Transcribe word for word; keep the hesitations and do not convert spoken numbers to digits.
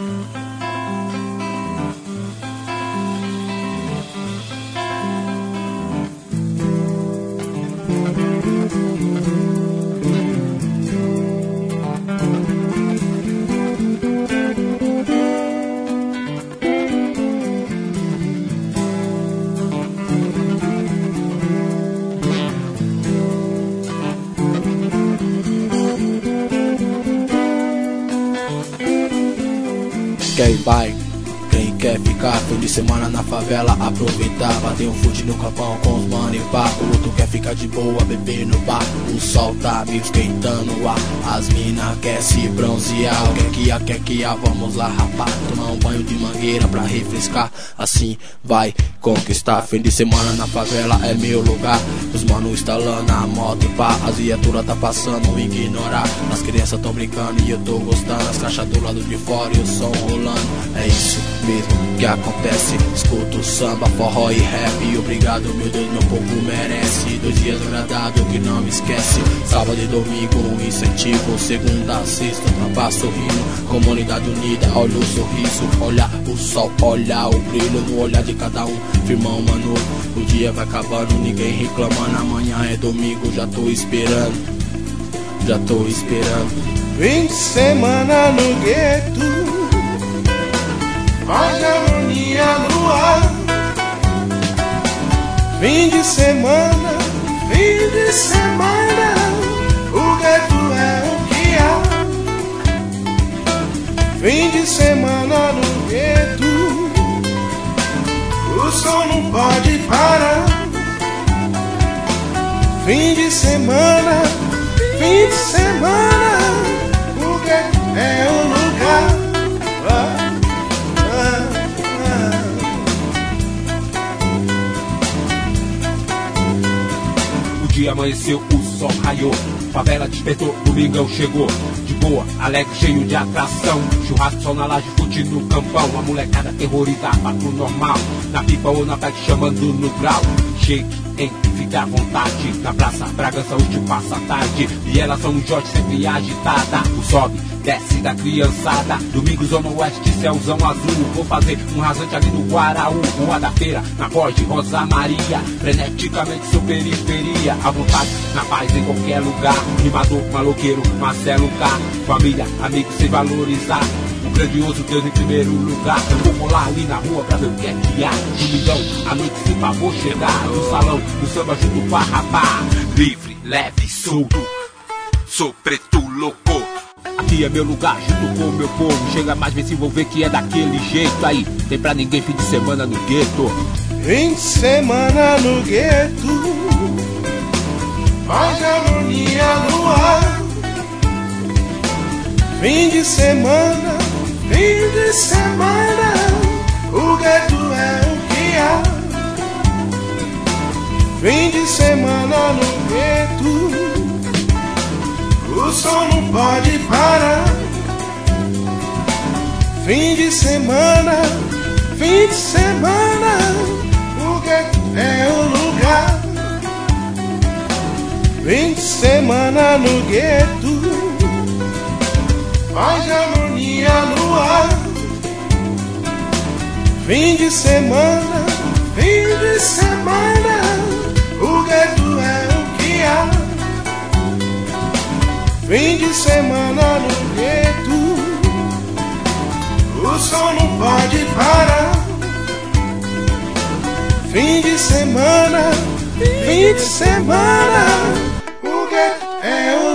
Quem vai, quem quer ficar fim de semana na favela, aproveitar, bater um fute no campão com os mano e pá. O outro quer ficar de boa, beber no bar. O sol tá meio esquentando o ar, as mina quer se bronzear. Quer que a, quer que a, vamos lá rapar, tomar um banho de mangueira pra refrescar. Assim vai conquistar, fim de semana na favela é meu lugar. Os mano instalando a moto e pá, as viaturas tá passando, ignorar. As crianças tão brincando e eu tô gostando, as caixas do lado de fora e o som rolando. É isso mesmo que acontece, escuto samba, forró e rap. Obrigado meu Deus, meu povo merece. Dois dias agradáveis que não me esquece. Sábado e domingo um incentivo, segunda a sexta tropa sorrindo. Comunidade unida, olha o sorriso, olha o sol, olha o brilho no olhar de cada um. Firmão mano, o dia vai acabando, ninguém reclamando. Amanhã é domingo, já tô esperando, já tô esperando. Fim de semana no gueto, mais harmonia no ar. Fim de semana, fim de semana, o gueto é o que há. Fim de semana no gueto, o som não pode parar. Fim de semana, fim de semana, o gueto é o lugar. O dia amanheceu, o sol raiou, favela despertou, domingão chegou. De boa, alegre, cheio de atração. Churrasco, sol na laje, fute no campão. A molecada terroriza, papo normal. Na pipa ou na bike, chamando no grau. Shake, hein, fica à vontade. Na praça, Bragança, hoje passa a tarde. E elas são um Jorge sempre agitada. O sobe, desce da criançada. Domingo, zona oeste, céuzão azul. Vou fazer um rasante ali no Guaraú. Rua da Feira, na Borge, Rosa Maria. Freneticamente sou periferia. À vontade, na paz, em qualquer lugar. Rimador, maloqueiro, Marcelo K. Família, amigos, sem valorizar. O grandioso Deus em primeiro lugar. Eu vou rolar ali na rua pra ver o que é que há. Domingão, a noite se favor chegar. No salão, no samba junto com a rapá. Livre, leve, solto. Sou preto louco. Aqui é meu lugar, junto com o meu povo. Chega mais, vem se envolver que é daquele jeito. Aí, tem pra ninguém fim de semana no gueto. Fim de semana no gueto, mais harmonia no ar. Fim de semana, fim de semana, o gueto é o que há. Fim de semana no gueto, o som não pode parar. Fim de semana, fim de semana, o gueto é o lugar. Fim de semana no gueto, mais harmonia no ar. Fim de semana, fim de semana, o gueto é o que há. Fim de semana no gueto, o som não pode parar. Fim de semana, fim de semana, o gueto é o